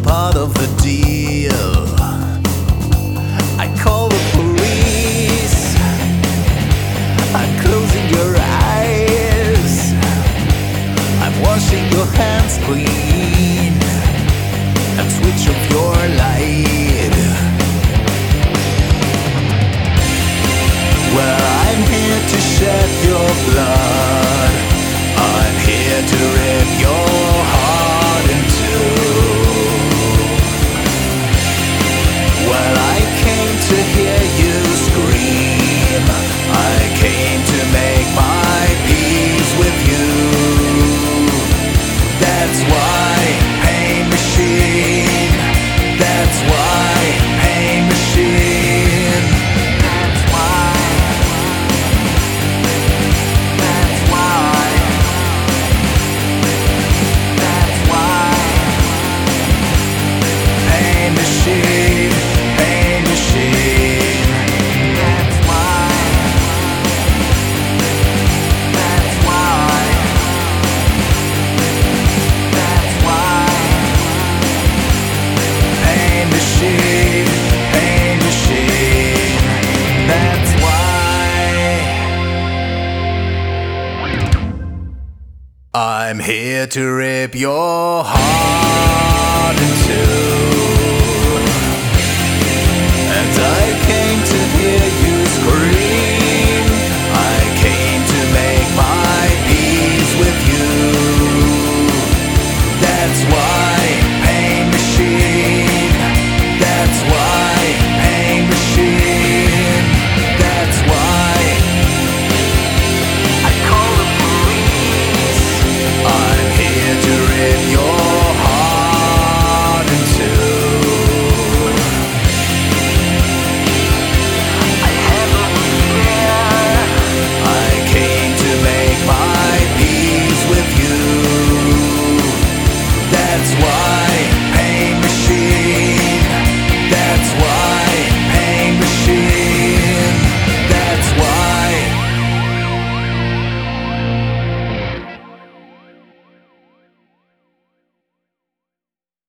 part of the deal. I call the police. I'm closing your eyes. I'm washing your hands clean and switch off your light. Well, I'm here to shed your blood. I'm here to rip your heart in two. Well, I came to hear you scream. I came to make my peace with you. That's why Pain Machine. That's why Pain Machine. That's why. That's why. That's why. Pain Machine. Pain Machine. That's why. That's why. That's why. Pain Machine. Pain Machine. That's why. I'm here to rip your heart in two.